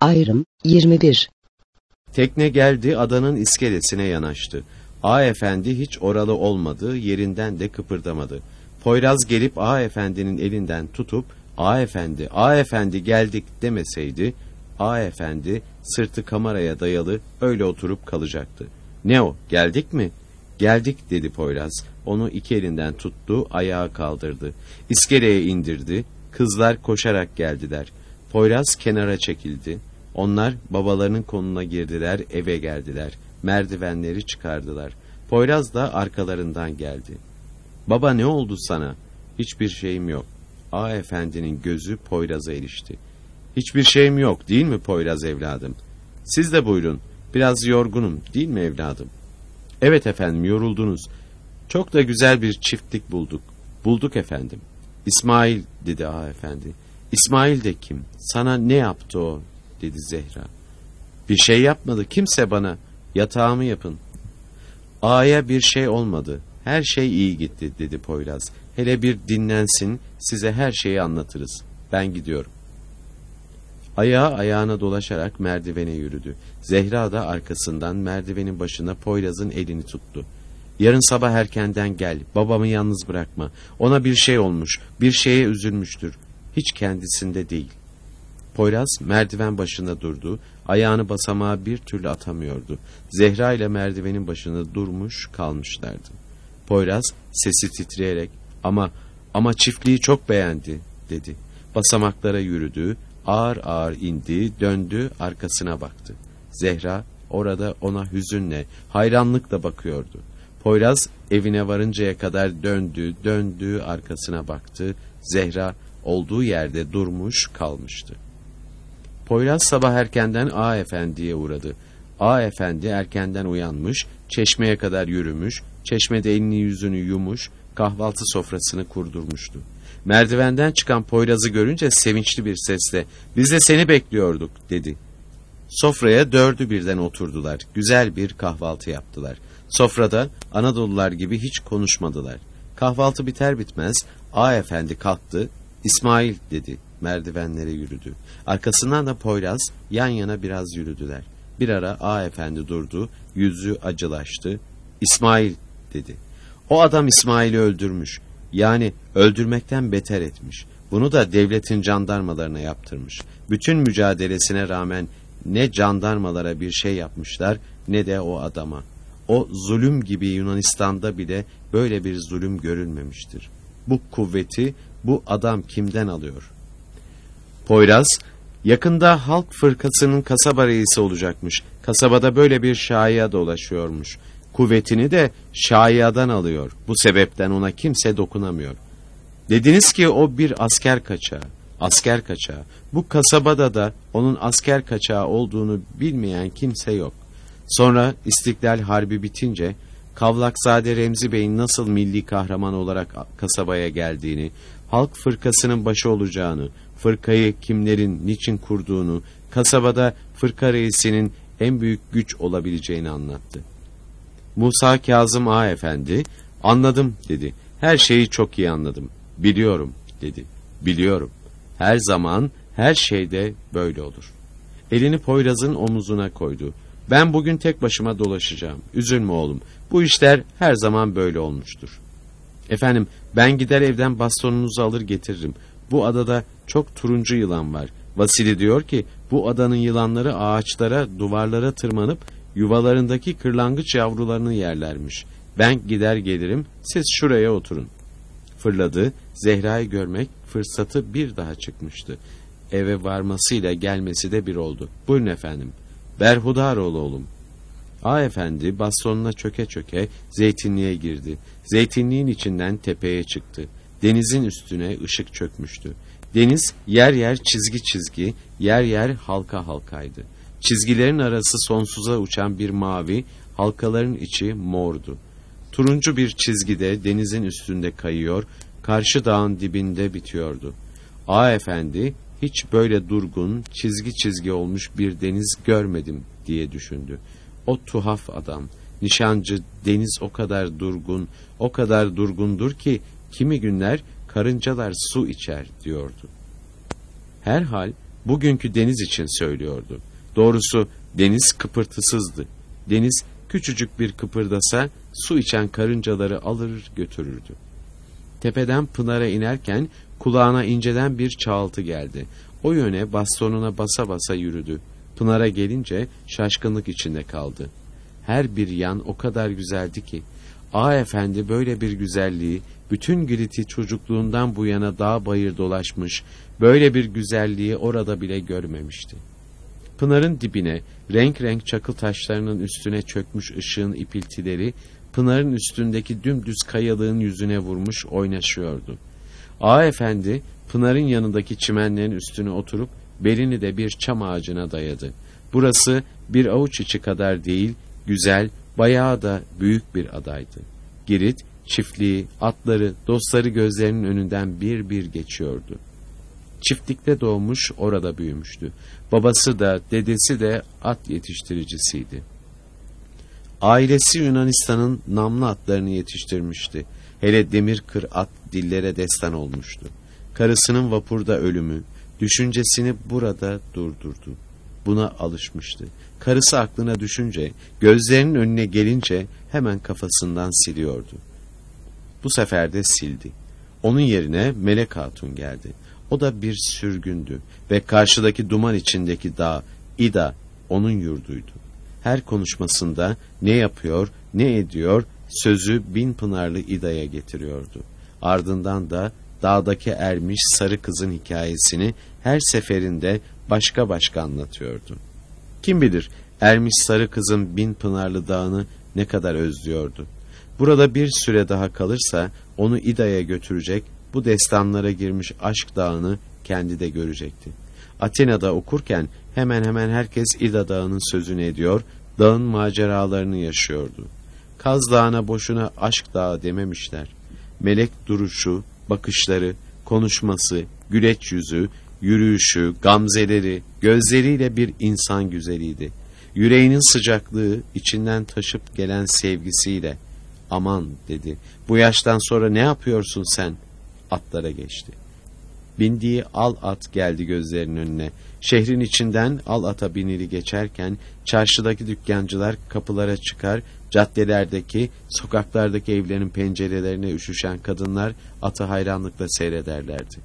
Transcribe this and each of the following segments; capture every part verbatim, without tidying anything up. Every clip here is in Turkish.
Ayrım yirmi bir. Tekne geldi, adanın iskelesine yanaştı. Ağa efendi hiç oralı olmadı, yerinden de kıpırdamadı. Poyraz gelip ağa efendinin elinden tutup, "Ağa efendi, ağa efendi geldik" demeseydi, ağa efendi sırtı kameraya dayalı öyle oturup kalacaktı. "Ne o, geldik mi?" "Geldik" dedi Poyraz. Onu iki elinden tuttu, ayağa kaldırdı. İskeleye indirdi. Kızlar koşarak geldiler. Poyraz kenara çekildi. Onlar babalarının koluna girdiler, eve geldiler. Merdivenleri çıkardılar. Poyraz da arkalarından geldi. "Baba, ne oldu sana?" "Hiçbir şeyim yok." Ağa efendinin gözü Poyraz'a erişti. "Hiçbir şeyim yok değil mi Poyraz evladım?" "Siz de buyurun. Biraz yorgunum değil mi evladım?" "Evet efendim, yoruldunuz. Çok da güzel bir çiftlik bulduk." "Bulduk efendim." "İsmail" dedi ağa efendi. "İsmail de kim? Sana ne yaptı o?" dedi Zehra. "Bir şey yapmadı kimse bana. Yatağımı yapın." "Ağaya bir şey olmadı. Her şey iyi gitti" dedi Poyraz. "Hele bir dinlensin, size her şeyi anlatırız. Ben gidiyorum." Ayağı ayağına dolaşarak merdivene yürüdü. Zehra da arkasından merdivenin başına Poyraz'ın elini tuttu. "Yarın sabah erkenden gel, babamı yalnız bırakma. Ona bir şey olmuş, bir şeye üzülmüştür. Hiç kendisinde değil." Poyraz merdiven başında durdu. Ayağını basamağa bir türlü atamıyordu. Zehra ile merdivenin başında durmuş kalmışlardı. Poyraz sesi titreyerek "Ama, ama çiftliği çok beğendi" dedi. Basamaklara yürüdü, ağır ağır indi, döndü, arkasına baktı. Zehra orada ona hüzünle, hayranlıkla bakıyordu. Poyraz evine varıncaya kadar döndü, döndü, arkasına baktı. Zehra olduğu yerde durmuş kalmıştı. Poyraz sabah erkenden ağa efendiye uğradı. Ağa efendi erkenden uyanmış, çeşmeye kadar yürümüş, çeşmede elini yüzünü yumuş, kahvaltı sofrasını kurdurmuştu. Merdivenden çıkan Poyraz'ı görünce sevinçli bir sesle "Biz de seni bekliyorduk" dedi. Sofraya dördü birden oturdular. Güzel bir kahvaltı yaptılar. Sofrada Anadolular gibi hiç konuşmadılar. Kahvaltı biter bitmez ağa efendi kalktı. "İsmail" dedi. Merdivenlere yürüdü. Arkasından da Poyraz yan yana biraz yürüdüler. Bir ara ağa efendi durdu. Yüzü acılaştı. "İsmail" dedi. "O adam İsmail'i öldürmüş. Yani öldürmekten beter etmiş. Bunu da devletin jandarmalarına yaptırmış. Bütün mücadelesine rağmen ne jandarmalara bir şey yapmışlar ne de o adama. O zulüm gibi Yunanistan'da bile böyle bir zulüm görülmemiştir. Bu kuvveti bu adam kimden alıyor?" Poyraz, yakında halk fırkasının kasaba reisi olacakmış. Kasabada böyle bir şaiya dolaşıyormuş. Kuvvetini de şaiyadan alıyor. Bu sebepten ona kimse dokunamıyor. Dediniz ki o bir asker kaçağı. Asker kaçağı. Bu kasabada da onun asker kaçağı olduğunu bilmeyen kimse yok. Sonra İstiklal Harbi bitince Kavlakzade Remzi Bey'in nasıl milli kahraman olarak kasabaya geldiğini, halk fırkasının başı olacağını, fırkayı kimlerin niçin kurduğunu, kasabada fırka reisinin en büyük güç olabileceğini anlattı. Musa Kazım Ağa Efendi, "Anladım" dedi. "Her şeyi çok iyi anladım. Biliyorum" dedi. "Biliyorum. Her zaman, her şeyde böyle olur." Elini Poyraz'ın omuzuna koydu. "Ben bugün tek başıma dolaşacağım. Üzülme oğlum. Bu işler her zaman böyle olmuştur." "Efendim, ben gider evden bastonunuzu alır getiririm. Bu adada çok turuncu yılan var. Vasili diyor ki bu adanın yılanları ağaçlara, duvarlara tırmanıp yuvalarındaki kırlangıç yavrularını yerlermiş. Ben gider gelirim, siz şuraya oturun." Fırladı. Zehra'yı görmek fırsatı bir daha çıkmıştı. Eve varmasıyla gelmesi de bir oldu. "Buyurun efendim." "Berhudar ol oğlum." Ağa efendi bastonuna çöke çöke zeytinliğe girdi. Zeytinliğin içinden tepeye çıktı. Denizin üstüne ışık çökmüştü. Deniz yer yer çizgi çizgi, yer yer halka halkaydı. Çizgilerin arası sonsuza uçan bir mavi, halkaların içi mordu. Turuncu bir çizgide denizin üstünde kayıyor, karşı dağın dibinde bitiyordu. Ağa efendi hiç böyle durgun, çizgi çizgi olmuş bir deniz görmedim diye düşündü. O tuhaf adam, nişancı deniz o kadar durgun, o kadar durgundur ki kimi günler karıncalar su içer diyordu. Herhal bugünkü deniz için söylüyordu. Doğrusu deniz kıpırtısızdı. Deniz küçücük bir kıpırdasa su içen karıncaları alır götürürdü. Tepeden Pınar'a inerken kulağına inceden bir çağıltı geldi. O yöne bastonuna basa basa yürüdü. Pınar'a gelince şaşkınlık içinde kaldı. Her bir yan o kadar güzeldi ki, Ağa Efendi böyle bir güzelliği, bütün Girit'i çocukluğundan bu yana dağ bayır dolaşmış, böyle bir güzelliği orada bile görmemişti. Pınar'ın dibine, renk renk çakıl taşlarının üstüne çökmüş ışığın ipiltileri, Pınar'ın üstündeki dümdüz kayalığın yüzüne vurmuş oynaşıyordu. Ağa Efendi, Pınar'ın yanındaki çimenlerin üstüne oturup, belini de bir çam ağacına dayadı. Burası bir avuç içi kadar değil, güzel, bayağı da büyük bir adaydı. Girit, çiftliği, atları, dostları gözlerinin önünden bir bir geçiyordu. Çiftlikte doğmuş, orada büyümüştü. Babası da, dedesi de at yetiştiricisiydi. Ailesi Yunanistan'ın namlı atlarını yetiştirmişti. Hele demir kır at dillere destan olmuştu. Karısının vapurda ölümü, düşüncesini burada durdurdu. Buna alışmıştı. Karısı aklına düşünce, gözlerinin önüne gelince hemen kafasından siliyordu. Bu sefer de sildi. Onun yerine Melek Hatun geldi. O da bir sürgündü ve karşıdaki duman içindeki dağ, İda, onun yurduydu. Her konuşmasında ne yapıyor, ne ediyor, sözü bin pınarlı İda'ya getiriyordu. Ardından da dağdaki ermiş sarı kızın hikayesini her seferinde başka başka anlatıyordu. Kim bilir ermiş sarı kızın bin pınarlı dağını ne kadar özlüyordu. Burada bir süre daha kalırsa onu İda'ya götürecek, bu destanlara girmiş aşk dağını kendi de görecekti. Atina'da okurken hemen hemen herkes İda Dağı'nın sözünü ediyor, dağın maceralarını yaşıyordu. Kaz Dağı'na boşuna aşk dağı dememişler. Melek duruşu, bakışları, konuşması, güleç yüzü, yürüyüşü, gamzeleri, gözleriyle bir insan güzeliydi. Yüreğinin sıcaklığı, içinden taşıp gelen sevgisiyle, aman dedi, bu yaştan sonra ne yapıyorsun sen? Atlara geçti. Bindiği al at geldi gözlerinin önüne. Şehrin içinden al ata binili geçerken çarşıdaki dükkancılar kapılara çıkar, caddelerdeki, sokaklardaki evlerin pencerelerine üşüşen kadınlar atı hayranlıkla seyrederlerdi.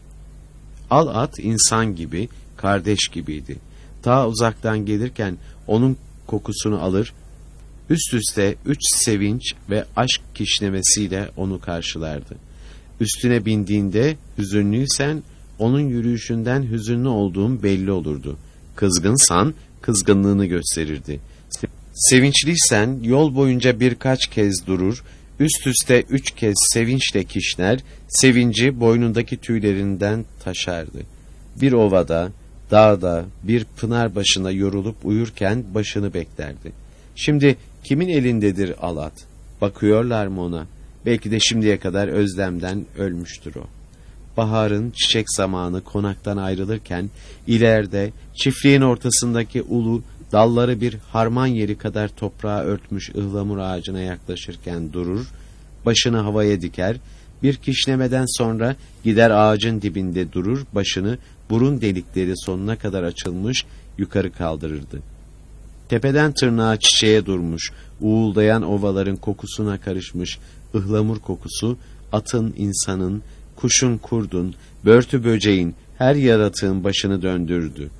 Al at insan gibi, kardeş gibiydi. Ta uzaktan gelirken onun kokusunu alır, üst üste üç sevinç ve aşk kişnemesiyle onu karşılardı. Üstüne bindiğinde hüzünlüysen onun yürüyüşünden hüzünlü olduğum belli olurdu. Kızgınsan kızgınlığını gösterirdi. Sevinçliysen yol boyunca birkaç kez durur, üst üste üç kez sevinçle kişner, sevinci boynundaki tüylerinden taşardı. Bir ovada, dağda, bir pınar başına yorulup uyurken başını beklerdi. Şimdi kimin elindedir alat? Bakıyorlar mı ona? Belki de şimdiye kadar özlemden ölmüştür o. Baharın çiçek zamanı konaktan ayrılırken ileride çiftliğin ortasındaki ulu dalları bir harman yeri kadar toprağa örtmüş ıhlamur ağacına yaklaşırken durur, başını havaya diker, bir kişnemeden sonra gider ağacın dibinde durur, başını burun delikleri sonuna kadar açılmış yukarı kaldırırdı. Tepeden tırnağa çiçeğe durmuş, uğuldayan ovaların kokusuna karışmış ıhlamur kokusu, atın, insanın, kuşun, kurdun, börtü böceğin, her yaratığın başını döndürdü.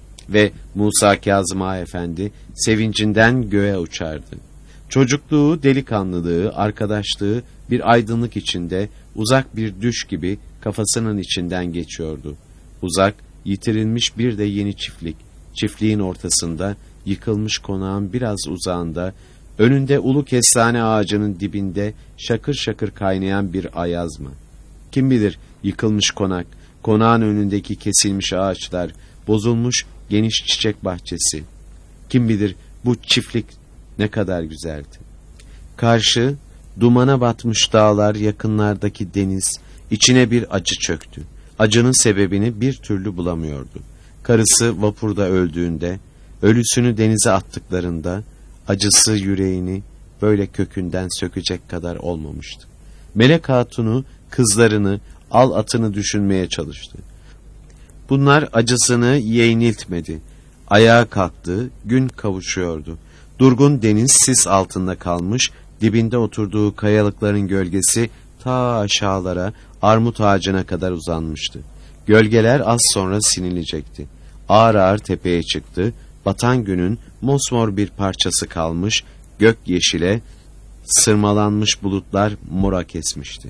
Ve Musa Kazım Ağa Efendi sevincinden göğe uçardı. Çocukluğu, delikanlılığı, arkadaşlığı bir aydınlık içinde, uzak bir düş gibi kafasının içinden geçiyordu. Uzak, yitirilmiş bir de yeni çiftlik, çiftliğin ortasında, yıkılmış konağın biraz uzağında, önünde ulu kestane ağacının dibinde şakır şakır kaynayan bir ayaz mı? Kim bilir yıkılmış konak, konağın önündeki kesilmiş ağaçlar, bozulmuş geniş çiçek bahçesi. Kim bilir bu çiftlik ne kadar güzeldi. Karşı, dumana batmış dağlar, yakınlardaki deniz, içine bir acı çöktü. Acının sebebini bir türlü bulamıyordu. Karısı vapurda öldüğünde, ölüsünü denize attıklarında, acısı yüreğini böyle kökünden sökecek kadar olmamıştı. Melek Hatun'u, kızlarını, al atını düşünmeye çalıştı. Bunlar acısını yeğniltmedi. Ayağa kalktı, gün kavuşuyordu. Durgun deniz sis altında kalmış, dibinde oturduğu kayalıkların gölgesi ta aşağılara, armut ağacına kadar uzanmıştı. Gölgeler az sonra sinilecekti. Ağır ağır tepeye çıktı, batan günün mosmor bir parçası kalmış, gök yeşile, sırmalanmış bulutlar mora kesmişti.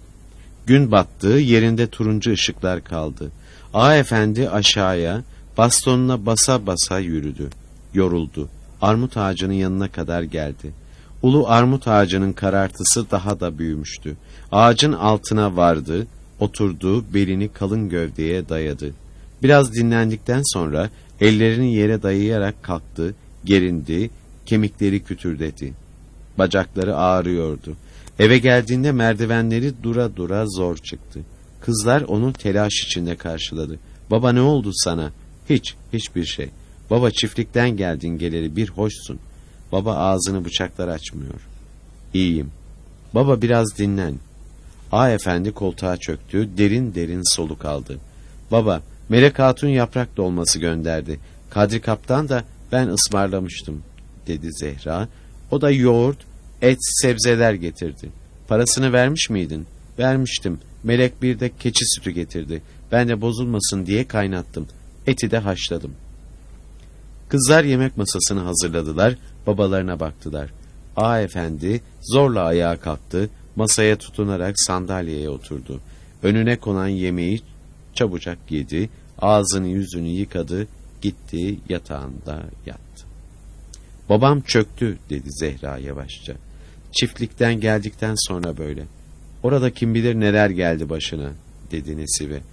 Gün battı, yerinde turuncu ışıklar kaldı. Ağa efendi aşağıya, bastonuna basa basa yürüdü. Yoruldu. Armut ağacının yanına kadar geldi. Ulu armut ağacının karartısı daha da büyümüştü. Ağacın altına vardı, oturdu, belini kalın gövdeye dayadı. Biraz dinlendikten sonra ellerini yere dayayarak kalktı, gerindi, kemikleri kütürdedi. Bacakları ağrıyordu. Eve geldiğinde merdivenleri dura dura zor çıktı. Kızlar onu telaş içinde karşıladı. Baba ne oldu sana? Hiç, hiçbir şey. Baba çiftlikten geldin geleli bir hoşsun. Baba ağzını bıçaklar açmıyor. İyiyim. Baba biraz dinlen. Ağa efendi koltuğa çöktü, derin derin soluk aldı. Baba, Melek Hatun yaprak dolması gönderdi. Kadri Kaptan da ben ısmarlamıştım, dedi Zehra. O da yoğurt, et, sebzeler getirdi. Parasını vermiş miydin? Vermiştim. Melek bir de keçi sütü getirdi. Ben de bozulmasın diye kaynattım. Eti de haşladım. Kızlar yemek masasını hazırladılar, babalarına baktılar. Ağa efendi zorla ayağa kalktı, masaya tutunarak sandalyeye oturdu. Önüne konan yemeği çabucak yedi, ağzını yüzünü yıkadı, gitti yatağında yattı. Babam çöktü, dedi Zehra yavaşça. Çiftlikten geldikten sonra böyle. Orada kim bilir neler geldi başına, dedi Nesibe.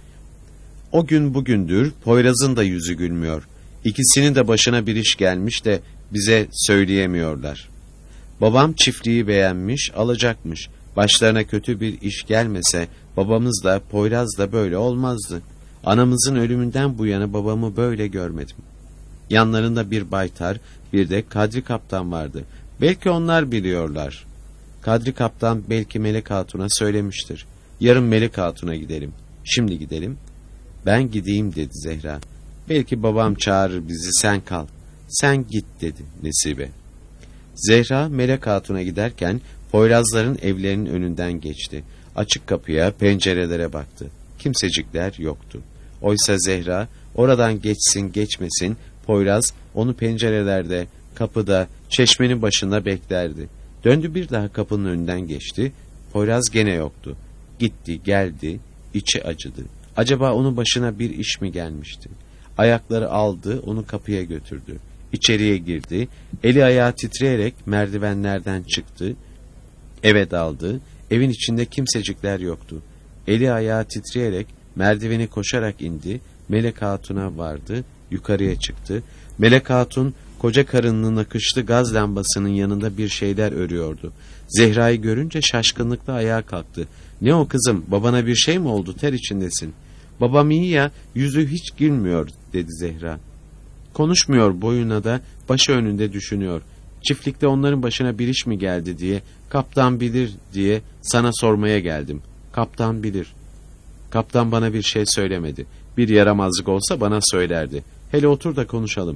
O gün bugündür Poyraz'ın da yüzü gülmüyor. İkisinin de başına bir iş gelmiş de bize söyleyemiyorlar. Babam çiftliği beğenmiş, alacakmış. Başlarına kötü bir iş gelmese babamız da Poyraz da böyle olmazdı. Anamızın ölümünden bu yana babamı böyle görmedim. Yanlarında bir baytar, bir de Kadri Kaptan vardı. Belki onlar biliyorlar. Kadri Kaptan belki Melek Hatun'a söylemiştir. Yarın Melek Hatun'a gidelim. Şimdi gidelim. Ben gideyim, dedi Zehra. Belki babam çağırır bizi, sen kal. Sen git, dedi Nesibe. Zehra Melek Hatun'a giderken Poyrazların evlerinin önünden geçti. Açık kapıya, pencerelere baktı. Kimsecikler yoktu. Oysa Zehra oradan geçsin geçmesin Poyraz onu pencerelerde, kapıda, çeşmenin başında beklerdi. Döndü bir daha kapının önünden geçti. Poyraz gene yoktu. Gitti geldi, içi acıdı. Acaba onun başına bir iş mi gelmişti? Ayakları aldı, onu kapıya götürdü. İçeriye girdi, eli ayağı titreyerek merdivenlerden çıktı. Eve daldı, evin içinde kimsecikler yoktu. Eli ayağı titreyerek merdiveni koşarak indi, Melek Hatun'a vardı, yukarıya çıktı. Melek Hatun, koca karınının nakışlı gaz lambasının yanında bir şeyler örüyordu. Zehra'yı görünce şaşkınlıkla ayağa kalktı. Ne o kızım, babana bir şey mi oldu, ter içindesin? Babam iyi ya, yüzü hiç gülmüyor, dedi Zehra. Konuşmuyor, boyuna da başı önünde düşünüyor. Çiftlikte onların başına bir iş mi geldi diye, kaptan bilir diye sana sormaya geldim. Kaptan bilir. Kaptan bana bir şey söylemedi. Bir yaramazlık olsa bana söylerdi. Hele otur da konuşalım.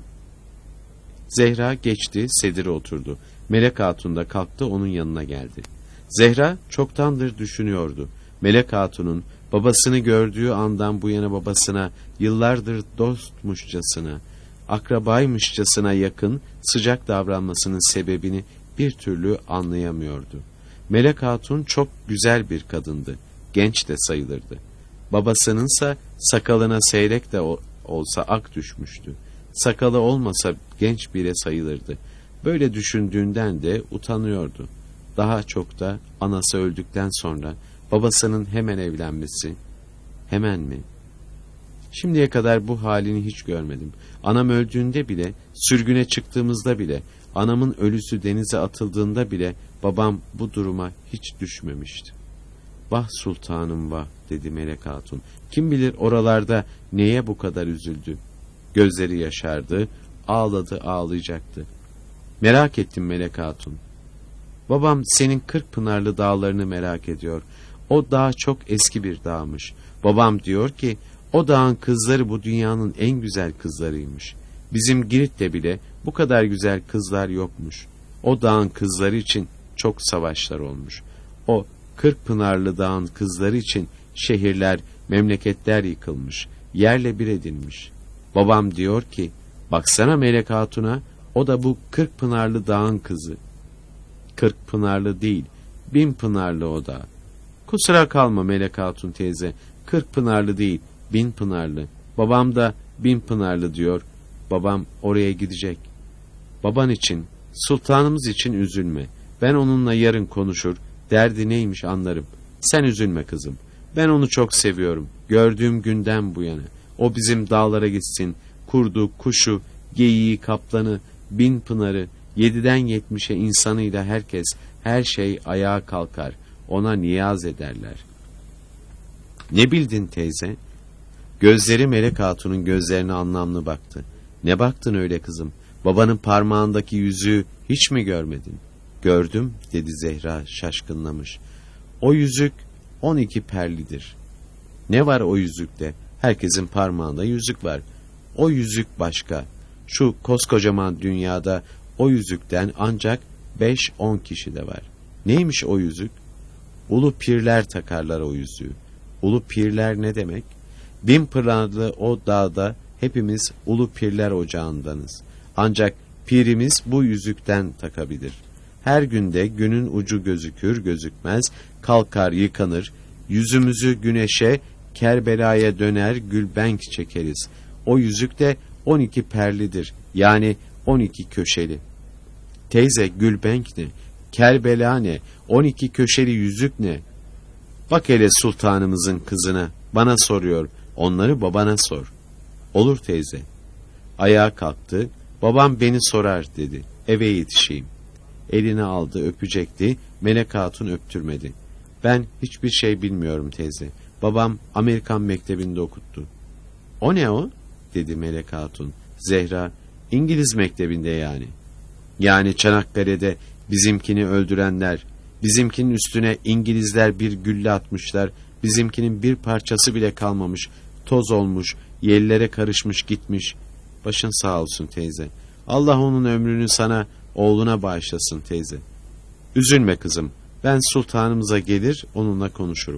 Zehra geçti, sedire oturdu. Melek Hatun da kalktı, onun yanına geldi. Zehra çoktandır düşünüyordu. Melek Hatun'un babasını gördüğü andan bu yana babasına yıllardır dostmuşçasına, akrabaymışçasına yakın, sıcak davranmasının sebebini bir türlü anlayamıyordu. Melek Hatun çok güzel bir kadındı, genç de sayılırdı. Babasınınsa sakalına seyrek de olsa ak düşmüştü. Sakalı olmasa genç bire sayılırdı. Böyle düşündüğünden de utanıyordu. Daha çok da anası öldükten sonra babasının hemen evlenmesi. Hemen mi? Şimdiye kadar bu halini hiç görmedim. Anam öldüğünde bile, sürgüne çıktığımızda bile, anamın ölüsü denize atıldığında bile babam bu duruma hiç düşmemişti. Vah sultanım vah, dedi Melek Hatun. Kim bilir oralarda neye bu kadar üzüldü. Gözleri yaşardı, ağladı, ağlayacaktı. Merak ettim Melek Hatun. Babam senin Kırkpınarlı dağlarını merak ediyor. O dağ çok eski bir dağmış. Babam diyor ki O dağın kızları bu dünyanın en güzel kızlarıymış. Bizim Girit'te bile bu kadar güzel kızlar yokmuş. O dağın kızları için çok savaşlar olmuş. O Kırkpınarlı dağın kızları için şehirler, memleketler yıkılmış, yerle bir edilmiş. Babam diyor ki, baksana Melek Hatun'a, o da bu Kırkpınarlı dağın kızı. Kırkpınarlı değil, Binpınarlı o da. Kusura kalma Melek Hatun teyze, Kırkpınarlı değil, Binpınarlı. Babam da Binpınarlı diyor. Babam oraya gidecek. Baban için, sultanımız için üzülme. Ben onunla yarın konuşur, derdi neymiş anlarım. Sen üzülme kızım. Ben onu çok seviyorum. Gördüğüm günden bu yana. O bizim dağlara gitsin. Kurdu, kuşu, geyiği, kaplanı, Binpınarı, yediden yetmişe insanıyla herkes, her şey ayağa kalkar. Ona niyaz ederler. Ne bildin teyze? Gözleri Melek Hatun'un gözlerine anlamlı baktı. Ne baktın öyle kızım? Babanın parmağındaki yüzüğü hiç mi görmedin? Gördüm, dedi Zehra şaşkınlamış. O yüzük on iki perlidir. Ne var o yüzükte? Herkesin parmağında yüzük var. O yüzük başka. Şu koskocaman dünyada o yüzükten ancak beş on kişi de var. Neymiş o yüzük? Ulu pirler takarlar o yüzüğü. Ulu pirler ne demek? Binpınarlı o dağda hepimiz ulu pirler ocağındanız. Ancak pirimiz bu yüzükten takabilir. Her günde günün ucu gözükür gözükmez, kalkar yıkanır, yüzümüzü güneşe, Kerbela'ya döner gülbenk çekeriz. O yüzük de on iki perlidir, yani on iki köşeli. Teyze, gülbenk ne? Kerbela ne? On iki köşeli yüzük ne? Bak hele sultanımızın kızına, bana soruyor, onları babana sor. Olur teyze. Ayağa kalktı, babam beni sorar dedi, eve yetişeyim. Elini aldı, öpecekti, Melek Hatun öptürmedi. Ben hiçbir şey bilmiyorum teyze. Babam Amerikan mektebinde okuttu. O ne o? Dedi Melek Hatun. Zehra, İngiliz mektebinde yani. Yani Çanakkale'de bizimkini öldürenler, bizimkinin üstüne İngilizler bir gülle atmışlar, bizimkinin bir parçası bile kalmamış, toz olmuş, yerlere karışmış gitmiş. Başın sağ olsun teyze. Allah onun ömrünü sana, oğluna bağışlasın teyze. Üzülme kızım, ben sultanımıza gelir onunla konuşurum.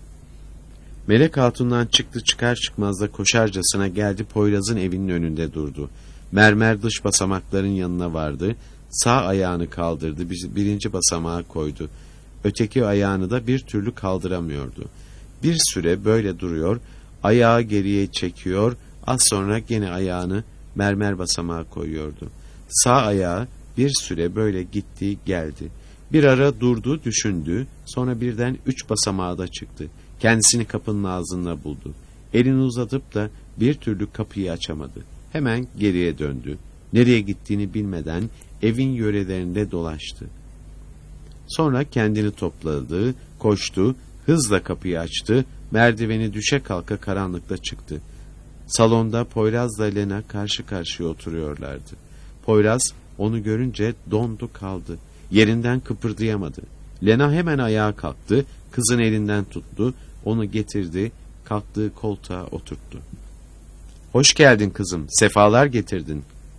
Melek Hatun'dan çıktı, çıkar çıkmaz da koşarcasına geldi, Poyraz'ın evinin önünde durdu. Mermer dış basamakların yanına vardı, sağ ayağını kaldırdı, birinci basamağa koydu. Öteki ayağını da bir türlü kaldıramıyordu. Bir süre böyle duruyor, ayağı geriye çekiyor, az sonra gene ayağını mermer basamağa koyuyordu. Sağ ayağı bir süre böyle gitti geldi. Bir ara durdu, düşündü, sonra birden üç basamağa da çıktı. Kendisini kapının ağzında buldu. Elini uzatıp da bir türlü kapıyı açamadı. Hemen geriye döndü. Nereye gittiğini bilmeden evin yörelerinde dolaştı. Sonra kendini topladı, koştu, hızla kapıyı açtı, merdiveni düşe kalka karanlıkta çıktı. Salonda Poyraz'la Lena karşı karşıya oturuyorlardı. Poyraz onu görünce dondu kaldı. Yerinden kıpırdayamadı. Lena hemen ayağa kalktı, kızın elinden tuttu, onu getirdi, kalktığı koltuğa oturttu. Hoş geldin kızım, sefalar getirdin.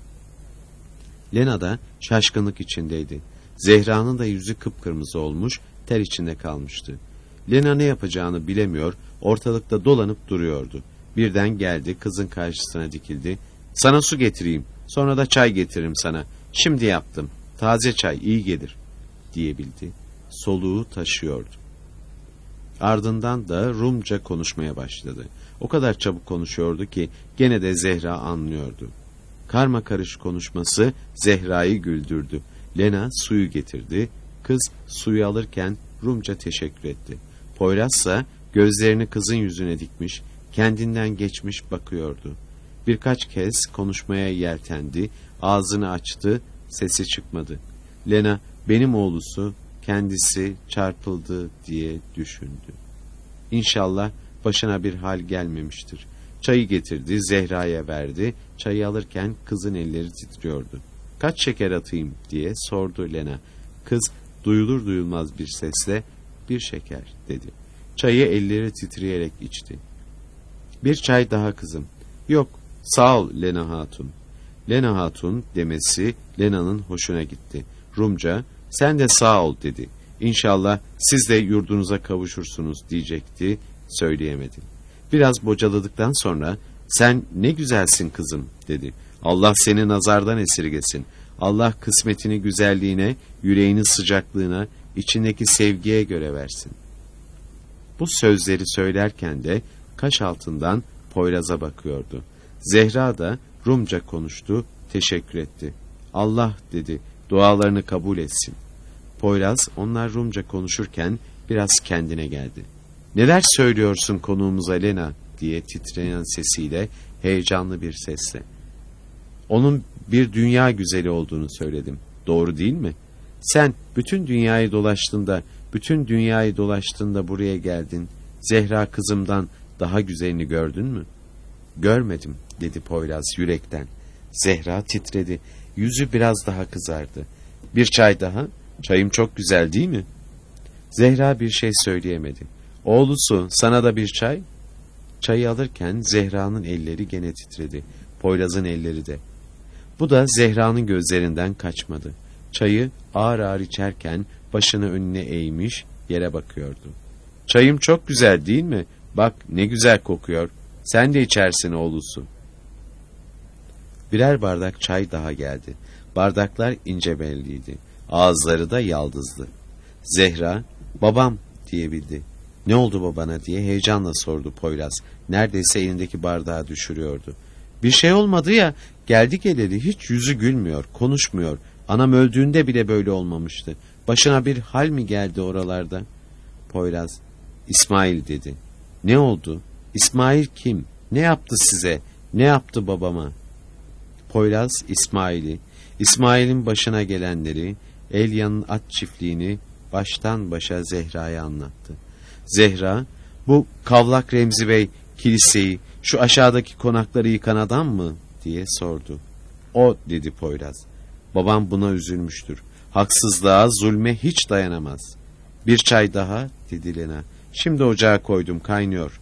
Lena da şaşkınlık içindeydi. Zehra'nın da yüzü kıpkırmızı olmuş, ter içinde kalmıştı. Lena ne yapacağını bilemiyor, ortalıkta dolanıp duruyordu. Birden geldi, kızın karşısına dikildi. Sana su getireyim, sonra da çay getiririm sana. Şimdi yaptım, taze çay iyi gelir, diyebildi. Soluğu taşıyordu. Ardından da Rumca konuşmaya başladı. O kadar çabuk konuşuyordu ki gene de Zehra anlıyordu. Karma karış konuşması Zehra'yı güldürdü. Lena suyu getirdi. Kız suyu alırken Rumca teşekkür etti. Poyrazsa gözlerini kızın yüzüne dikmiş, kendinden geçmiş bakıyordu. Birkaç kez konuşmaya yeltendi, ağzını açtı, sesi çıkmadı. Lena, benim oğlusu, kendisi çarpıldı diye düşündü. İnşallah başına bir hal gelmemiştir. Çayı getirdi, Zehra'ya verdi. Çayı alırken kızın elleri titriyordu. Kaç şeker atayım diye sordu Lena. Kız duyulur duyulmaz bir sesle bir şeker dedi. Çayı elleri titreyerek içti. Bir çay daha kızım. Yok, sağ ol Lena Hatun. Lena Hatun demesi Lena'nın hoşuna gitti. Rumca, sen de sağ ol dedi. İnşallah siz de yurdunuza kavuşursunuz diyecekti, söyleyemedi. Biraz bocaladıktan sonra, sen ne güzelsin kızım dedi. Allah seni nazardan esirgesin. Allah kısmetini güzelliğine, yüreğinin sıcaklığına, içindeki sevgiye göre versin. Bu sözleri söylerken de kaş altından Poyraz'a bakıyordu. Zehra da Rumca konuştu, teşekkür etti. Allah dedi, dualarını kabul etsin. Poyraz onlar Rumca konuşurken biraz kendine geldi. Neler söylüyorsun konuğumuza Lena diye titreyen sesiyle, heyecanlı bir sesle. Onun bir dünya güzeli olduğunu söyledim. Doğru değil mi? Sen bütün dünyayı dolaştığında, bütün dünyayı dolaştığında buraya geldin. Zehra kızımdan daha güzelini gördün mü? Görmedim dedi Poyraz yürekten. Zehra titredi. Yüzü biraz daha kızardı. Bir çay daha? Çayım çok güzel değil mi? Zehra bir şey söyleyemedi. Oğlusu sana da bir çay? Çayı alırken Zehra'nın elleri gene titredi. Poyraz'ın elleri de. Bu da Zehra'nın gözlerinden kaçmadı. Çayı ağır ağır içerken başını önüne eğmiş yere bakıyordu. Çayım çok güzel değil mi? Bak ne güzel kokuyor. Sen de içersin oğlusu. Birer bardak çay daha geldi. Bardaklar ince belliydi. Ağızları da yaldızlı. Zehra, babam diyebildi. Ne oldu babana diye heyecanla sordu Poyraz. Neredeyse elindeki bardağı düşürüyordu. Bir şey olmadı ya, geldi geleli hiç yüzü gülmüyor, konuşmuyor. Anam öldüğünde bile böyle olmamıştı. Başına bir hal mi geldi oralarda? Poyraz, İsmail dedi. Ne oldu? İsmail kim? Ne yaptı size? Ne yaptı babama? Poyraz, İsmail'i, İsmail'in başına gelenleri, Elya'nın at çiftliğini baştan başa Zehra'ya anlattı. Zehra, bu Kavlak Remzi Bey kiliseyi, şu aşağıdaki konakları yıkan adam mı diye sordu. O dedi Poyraz. Babam buna üzülmüştür. Haksızlığa, zulme hiç dayanamaz. Bir çay daha dedi Lena. Şimdi ocağa koydum, kaynıyor.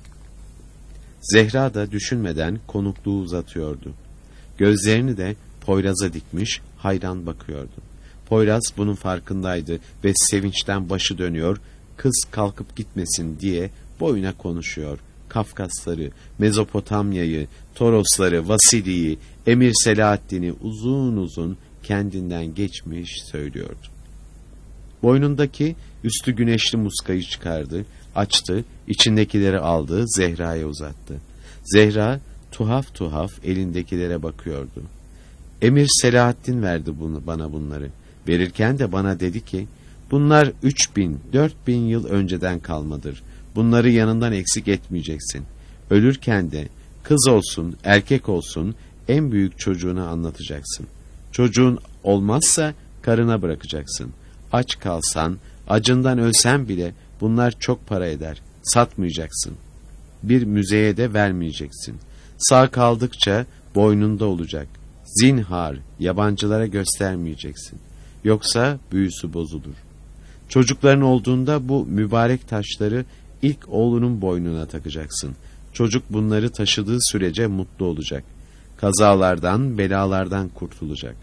Zehra da düşünmeden konukluğu uzatıyordu. Gözlerini de Poyraz'a dikmiş, hayran bakıyordu. Poyraz bunun farkındaydı ve sevinçten başı dönüyor, kız kalkıp gitmesin diye boyuna konuşuyor. Kafkasları, Mezopotamya'yı, Torosları, Vasili'yi, Emir Selahaddin'i uzun uzun kendinden geçmiş söylüyordu. Boynundaki üstü güneşli muskayı çıkardı, açtı, içindekileri aldı, Zehra'ya uzattı. Zehra tuhaf tuhaf elindekilere bakıyordu. Emir Selahaddin verdi bunu, bana bunları. Verirken de bana dedi ki, bunlar üç bin, dört bin yıl önceden kalmadır. Bunları yanından eksik etmeyeceksin. Ölürken de kız olsun, erkek olsun en büyük çocuğuna anlatacaksın. Çocuğun olmazsa karına bırakacaksın. Aç kalsan, acından ölsen bile bunlar çok para eder. Satmayacaksın. Bir müzeye de vermeyeceksin. Sağ kaldıkça boynunda olacak. Zinhar yabancılara göstermeyeceksin. Yoksa büyüsü bozulur. Çocukların olduğunda bu mübarek taşları ilk oğlunun boynuna takacaksın. Çocuk bunları taşıdığı sürece mutlu olacak. Kazalardan, belalardan kurtulacak.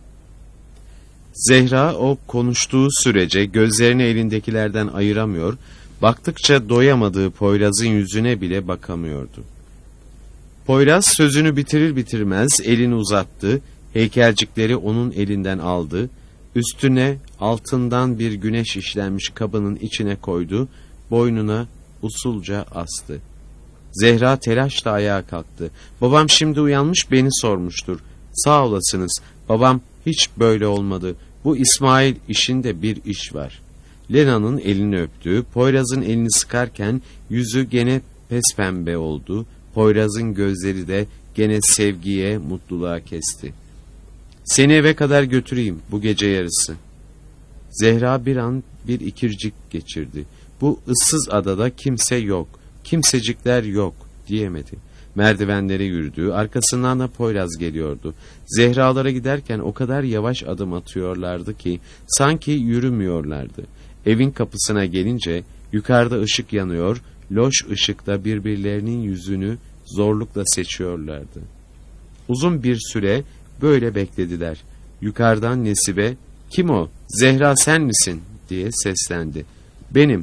Zehra o konuştuğu sürece gözlerini elindekilerden ayıramıyor, baktıkça doyamadığı Poyraz'ın yüzüne bile bakamıyordu. Poyraz sözünü bitirir bitirmez elini uzattı, heykelcikleri onun elinden aldı, üstüne altından bir güneş işlenmiş kabının içine koydu, boynuna usulca astı. Zehra telaşla ayağa kalktı. Babam şimdi uyanmış beni sormuştur. Sağ olasınız, babam hiç böyle olmadı. Bu İsmail işinde bir iş var. Lena'nın elini öptü, Poyraz'ın elini sıkarken yüzü gene pespembe oldu. Poyraz'ın gözleri de gene sevgiye, mutluluğa kesti. Seni eve kadar götüreyim bu gece yarısı. Zehra bir an bir ikircik geçirdi. Bu ıssız adada kimse yok, kimsecikler yok diyemedi. Merdivenlere yürüdü, arkasından da Poyraz geliyordu. Zehralara giderken o kadar yavaş adım atıyorlardı ki sanki yürümüyorlardı. Evin kapısına gelince yukarıda ışık yanıyor, loş ışıkta birbirlerinin yüzünü zorlukla seçiyorlardı. Uzun bir süre böyle beklediler. Yukarıdan Nesibe, "Kim o? Zehra sen misin?" diye seslendi. "Benim."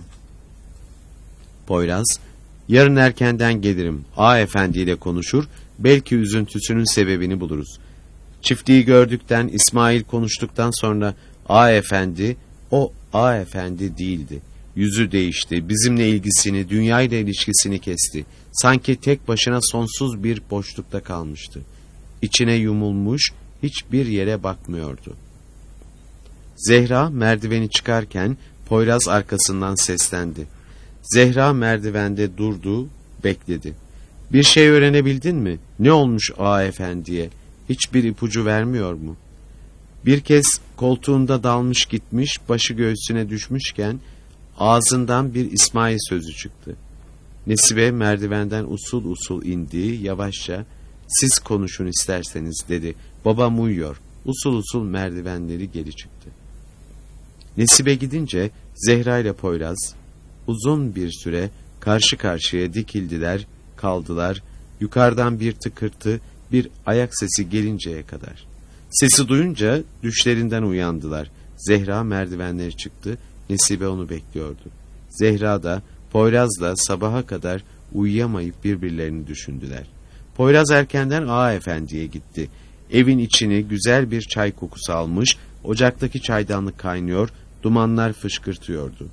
Poyraz, "Yarın erkenden gelirim. Ağa efendiyle konuşur, belki üzüntüsünün sebebini buluruz." Çiftliği gördükten, İsmail konuştuktan sonra Ağa efendi, o Ağa efendi değildi. Yüzü değişti, bizimle ilgisini, dünyayla ilişkisini kesti. Sanki tek başına sonsuz bir boşlukta kalmıştı. İçine yumulmuş, hiçbir yere bakmıyordu. Zehra merdiveni çıkarken Poyraz arkasından seslendi. Zehra merdivende durdu, bekledi. "Bir şey öğrenebildin mi? Ne olmuş Ağa efendiye? Hiçbir ipucu vermiyor mu?" Bir kez koltuğunda dalmış gitmiş, başı göğsüne düşmüşken ağzından bir İsmail sözü çıktı. Nesibe merdivenden usul usul indi, yavaşça, "Siz konuşun isterseniz," dedi. "Babam uyuyor." Usul usul merdivenleri geri çıktı. Nesibe gidince Zehra ile Poyraz uzun bir süre karşı karşıya dikildiler, kaldılar, yukarıdan bir tıkırtı, bir ayak sesi gelinceye kadar. Sesi duyunca düşlerinden uyandılar. Zehra merdivenleri çıktı, Nesibe onu bekliyordu. Zehra da Poyraz da sabaha kadar uyuyamayıp birbirlerini düşündüler. Poyraz erkenden Ağa efendiye gitti. Evin içini güzel bir çay kokusu almış, ocaktaki çaydanlık kaynıyor, dumanlar fışkırtıyordu.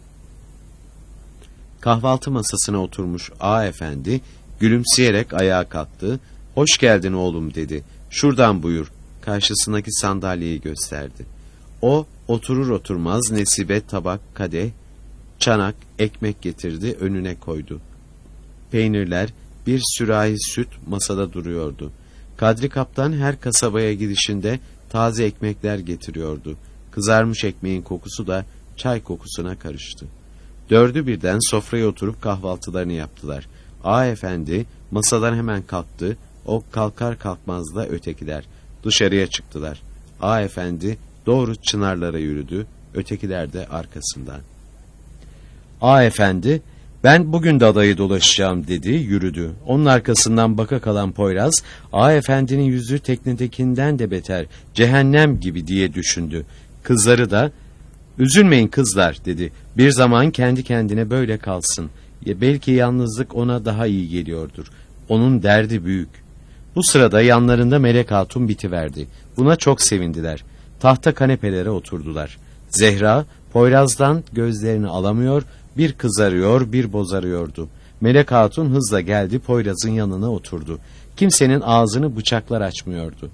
Kahvaltı masasına oturmuş Ağa efendi gülümseyerek ayağa kalktı. "Hoş geldin oğlum," dedi. "Şuradan buyur." Karşısındaki sandalyeyi gösterdi. O oturur oturmaz Nesibe tabak, kadeh, çanak, ekmek getirdi, önüne koydu. Peynirler, bir sürahi süt masada duruyordu. Kadri Kaptan her kasabaya gidişinde taze ekmekler getiriyordu. Kızarmış ekmeğin kokusu da çay kokusuna karıştı. Dördü birden sofraya oturup kahvaltılarını yaptılar. Ağa efendi masadan hemen kalktı. O kalkar kalkmaz da ötekiler dışarıya çıktılar. Ağa efendi doğru çınarlara yürüdü. Ötekiler de arkasından. Ağa efendi, "Ben bugün de adayı dolaşacağım," dedi, yürüdü. Onun arkasından baka kalan Poyraz, Ağa efendinin yüzü teknedekinden de beter, cehennem gibi diye düşündü. Kızları da, "Üzülmeyin kızlar," dedi. "Bir zaman kendi kendine böyle kalsın. Ya belki yalnızlık ona daha iyi geliyordur. Onun derdi büyük." Bu sırada yanlarında Melek Hatun bitiverdi. Buna çok sevindiler. Tahta kanepelere oturdular. Zehra, Poyraz'dan gözlerini alamıyor, bir kızarıyor, bir bozarıyordu. Melek Hatun hızla geldi, Poyraz'ın yanına oturdu. Kimsenin ağzını bıçaklar açmıyordu.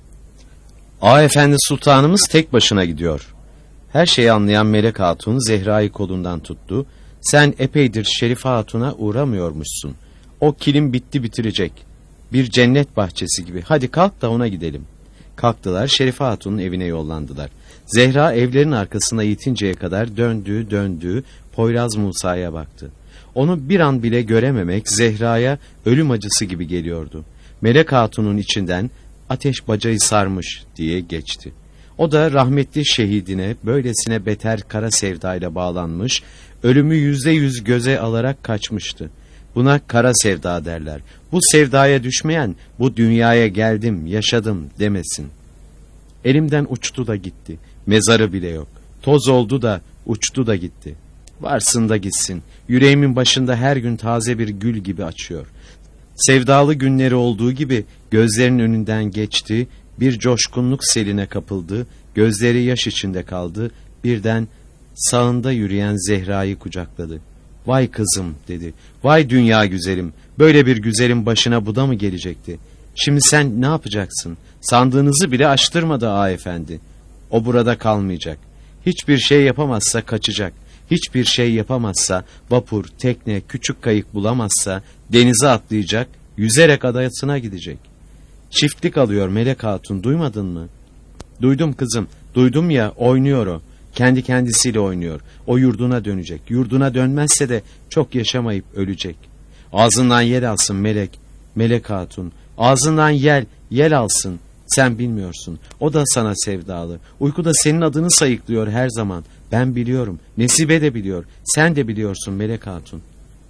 "Ağa efendi sultanımız tek başına gidiyor." Her şeyi anlayan Melek Hatun Zehra'yı kolundan tuttu. "Sen epeydir Şerife Hatun'a uğramıyormuşsun. O kilim bitti bitirecek. Bir cennet bahçesi gibi. Hadi kalk da ona gidelim." Kalktılar, Şerife Hatun'un evine yollandılar. Zehra evlerin arkasına yitinceye kadar döndü döndü, Poyraz Musa'ya baktı. Onu bir an bile görememek Zehra'ya ölüm acısı gibi geliyordu. Melek Hatun'un içinden "Ateş bacayı sarmış," diye geçti. O da rahmetli şehidine böylesine beter kara sevdayla bağlanmış, ölümü yüzde yüz göze alarak kaçmıştı. Buna kara sevda derler. Bu sevdaya düşmeyen, bu dünyaya geldim, yaşadım demesin. Elimden uçtu da gitti. Mezarı bile yok. Toz oldu da uçtu da gitti. Varsın da gitsin. Yüreğimin başında her gün taze bir gül gibi açıyor. Sevdalı günleri olduğu gibi gözlerinin önünden geçti, bir coşkunluk seline kapıldı, gözleri yaş içinde kaldı, birden sağında yürüyen Zehra'yı kucakladı. "Vay kızım," dedi. "Vay dünya güzelim, böyle bir güzelin başına bu da mı gelecekti? Şimdi sen ne yapacaksın? Sandığınızı bile açtırmadı Ağa efendi. O burada kalmayacak. Hiçbir şey yapamazsa kaçacak. Hiçbir şey yapamazsa, vapur, tekne, küçük kayık bulamazsa denize atlayacak, yüzerek adasına gidecek. Çiftlik alıyor Melek Hatun, duymadın mı?" "Duydum kızım, duydum ya, oynuyor o. Kendi kendisiyle oynuyor. O yurduna dönecek. Yurduna dönmezse de çok yaşamayıp ölecek. Ağzından yel alsın Melek, Melek Hatun. Ağzından yel, yel alsın. Sen bilmiyorsun. O da sana sevdalı. Uykuda senin adını sayıklıyor her zaman. Ben biliyorum. Nesibe de biliyor. Sen de biliyorsun Melek Hatun."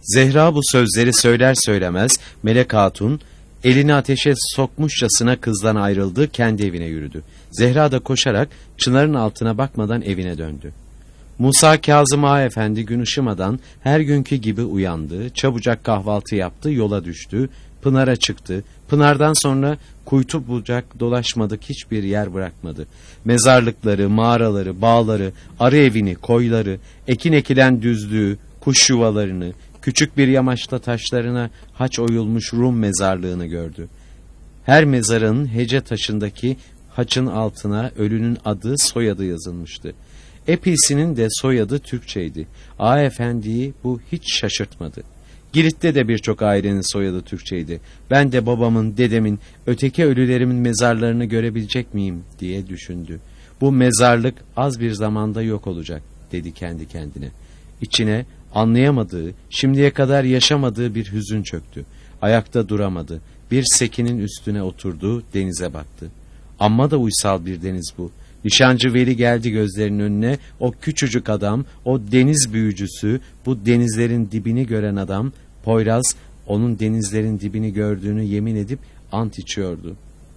Zehra bu sözleri söyler söylemez Melek Hatun elini ateşe sokmuşçasına kızdan ayrıldı, kendi evine yürüdü. Zehra da koşarak çınarın altına bakmadan evine döndü. Musa Kazım Ağa Efendi gün ışımadan her günkü gibi uyandı, çabucak kahvaltı yaptı, yola düştü, Pınar'a çıktı. Pınar'dan sonra kuytu bucak dolaşmadık hiçbir yer bırakmadı. Mezarlıkları, mağaraları, bağları, arı evini, koyları, ekin ekilen düzlüğü, kuş yuvalarını, küçük bir yamaçta taşlarına haç oyulmuş Rum mezarlığını gördü. Her mezarın hece taşındaki haçın altına ölünün adı, soyadı yazılmıştı. Epeyisinin de soyadı Türkçeydi. Ağa Efendi'yi bu hiç şaşırtmadı. Girit'te de birçok ailenin soyadı Türkçeydi. Ben de babamın, dedemin, öteki ölülerimin mezarlarını görebilecek miyim diye düşündü. Bu mezarlık az bir zamanda yok olacak dedi kendi kendine. İçine anlayamadığı, şimdiye kadar yaşamadığı bir hüzün çöktü. Ayakta duramadı. Bir sekinin üstüne oturdu, denize baktı. Amma da uysal bir deniz bu. Nişancı Veli geldi gözlerinin önüne, o küçücük adam, o deniz büyücüsü, bu denizlerin dibini gören adam, Poyraz, onun denizlerin dibini gördüğünü yemin edip ant içiyordu.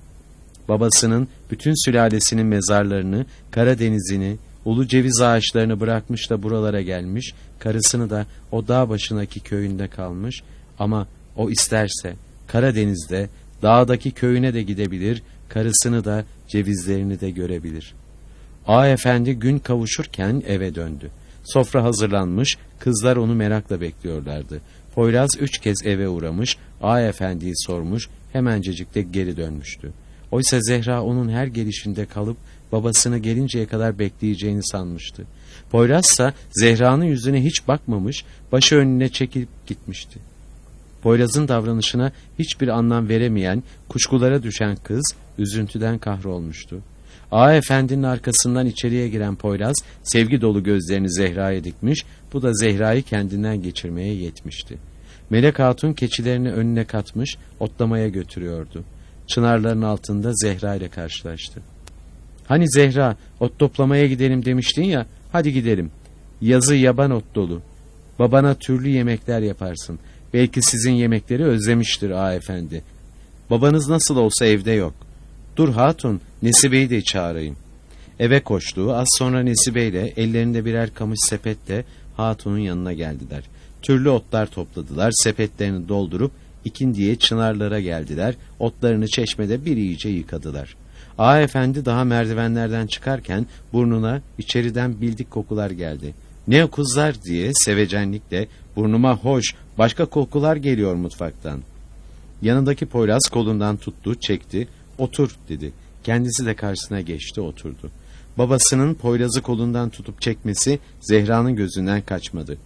Babasının bütün sülalesinin mezarlarını, Karadeniz'ini, ulu ceviz ağaçlarını bırakmış da buralara gelmiş, karısını da o dağ başındaki köyünde kalmış ama o isterse Karadeniz'de, dağdaki köyüne de gidebilir, karısını da cevizlerini de görebilir. Ağa Efendi gün kavuşurken eve döndü. Sofra hazırlanmış, kızlar onu merakla bekliyorlardı. Poyraz üç kez eve uğramış, Ağa Efendi'yi sormuş, hemencecik de geri dönmüştü. Oysa Zehra onun her gelişinde kalıp babasını gelinceye kadar bekleyeceğini sanmıştı. Poyraz ise Zehra'nın yüzüne hiç bakmamış, başı önüne çekilip gitmişti. Poyraz'ın davranışına hiçbir anlam veremeyen, kuşkulara düşen kız üzüntüden kahrolmuştu. Ağa Efendi'nin arkasından içeriye giren Poyraz, sevgi dolu gözlerini Zehra'ya dikmiş, bu da Zehra'yı kendinden geçirmeye yetmişti. Melek Hatun keçilerini önüne katmış, otlamaya götürüyordu. Çınarların altında Zehra ile karşılaştı. Hani Zehra, ot toplamaya gidelim demiştin ya, hadi gidelim. Yazı yaban ot dolu. Babana türlü yemekler yaparsın. Belki sizin yemekleri özlemiştir Ağa Efendi. Babanız nasıl olsa evde yok. Dur Hatun, Nesibe'yi de çağırayım. Eve koştu, az sonra Nesibe ile ellerinde birer kamış sepetle Hatun'un yanına geldiler. Türlü otlar topladılar, sepetlerini doldurup ikindiye çınarlara geldiler, otlarını çeşmede bir iyice yıkadılar. Ağa Efendi daha merdivenlerden çıkarken burnuna içeriden bildik kokular geldi. Ne o kızlar diye sevecenlikle, burnuma hoş, başka kokular geliyor mutfaktan. Yanındaki Poyraz kolundan tuttu, çekti, otur dedi. Kendisi de karşısına geçti, oturdu. Babasının Poyraz'ı kolundan tutup çekmesi Zehra'nın gözünden kaçmadı.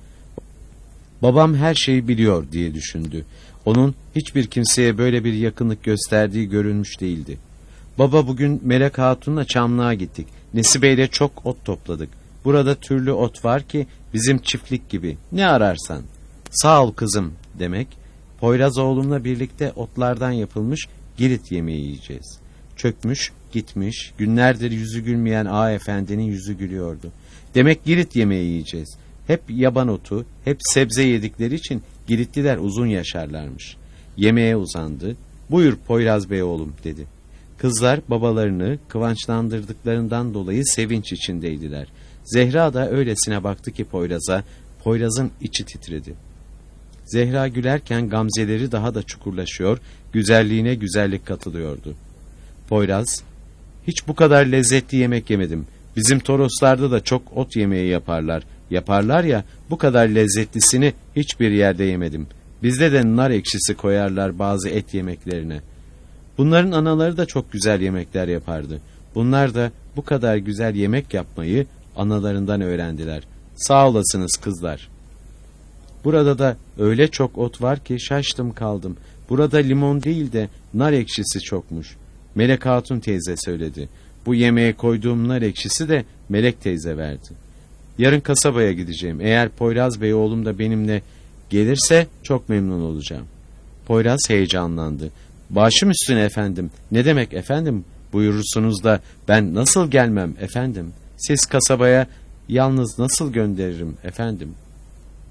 Babam her şeyi biliyor diye düşündü. Onun hiçbir kimseye böyle bir yakınlık gösterdiği görülmüş değildi. Baba, bugün Melek Hatun'la Çamlığa gittik. Nesibe ile çok ot topladık. Burada türlü ot var ki bizim çiftlik gibi. Ne ararsan. Sağ ol kızım demek. Poyraz oğlumla birlikte otlardan yapılmış Girit yemeği yiyeceğiz. Çökmüş, gitmiş, günlerdir yüzü gülmeyen Ağa Efendi'nin yüzü gülüyordu. Demek Girit yemeği yiyeceğiz. Hep yaban otu, hep sebze yedikleri için Giritliler uzun yaşarlarmış. Yemeğe uzandı. Buyur Poyraz Bey oğlum dedi. Kızlar babalarını kıvançlandırdıklarından dolayı sevinç içindeydiler. Zehra da öylesine baktı ki Poyraz'a, Poyraz'ın içi titredi. Zehra gülerken gamzeleri daha da çukurlaşıyor, güzelliğine güzellik katılıyordu. Poyraz, hiç bu kadar lezzetli yemek yemedim. Bizim Toroslarda da çok ot yemeği yaparlar. Yaparlar ya, bu kadar lezzetlisini hiçbir yerde yemedim. Bizde de nar ekşisi koyarlar bazı et yemeklerine. Bunların anaları da çok güzel yemekler yapardı. Bunlar da bu kadar güzel yemek yapmayı analarından öğrendiler. Sağ olasınız kızlar. Burada da öyle çok ot var ki şaştım kaldım. Burada limon değil de nar ekşisi çokmuş. Melek Hatun teyze söyledi. Bu yemeğe koyduğum nar ekşisi de Melek teyze verdi. Yarın kasabaya gideceğim. Eğer Poyraz Bey oğlum da benimle gelirse çok memnun olacağım. Poyraz heyecanlandı. Başım üstüne efendim. Ne demek efendim? Buyurursunuz da ben nasıl gelmem efendim? Siz kasabaya yalnız nasıl gönderirim efendim?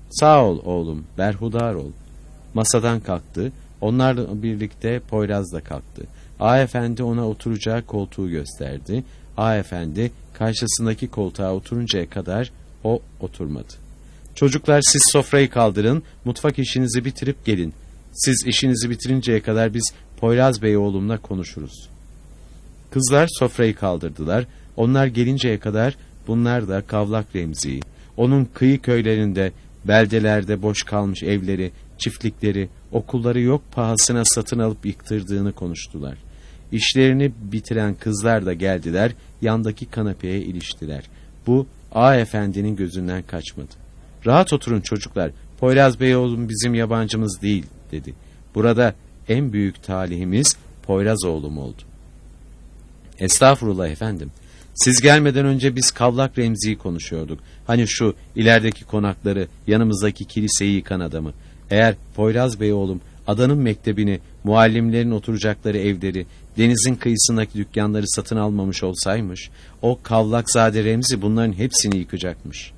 Sağ ol oğlum, berhudar ol. Masadan kalktı. Onlarla birlikte Poyraz da kalktı. Ağa efendi ona oturacağı koltuğu gösterdi. Ağa efendi karşısındaki koltuğa oturuncaya kadar o oturmadı. Çocuklar, siz sofrayı kaldırın, mutfak işinizi bitirip gelin. Siz işinizi bitirinceye kadar biz Poyraz Bey oğlumla konuşuruz. Kızlar sofrayı kaldırdılar. Onlar gelinceye kadar bunlar da Kavlak Remzi'yi, onun kıyı köylerinde, beldelerde boş kalmış evleri, çiftlikleri, okulları yok pahasına satın alıp yıktırdığını konuştular. İşlerini bitiren kızlar da geldiler, yandaki kanepeye iliştiler. Bu Ağa efendinin gözünden kaçmadı. Rahat oturun çocuklar, Poyraz Bey oğlum bizim yabancımız değil dedi. Burada en büyük talihimiz Poyraz oğlum oldu. Estağfurullah efendim. Siz gelmeden önce biz Kavlak Remzi'yi konuşuyorduk. Hani şu ilerideki konakları, yanımızdaki kiliseyi yıkan adamı. Eğer Poyraz Bey oğlum adanın mektebini, muallimlerin oturacakları evleri, denizin kıyısındaki dükkanları satın almamış olsaymış, o Kavlakzade Remzi bunların hepsini yıkacakmış.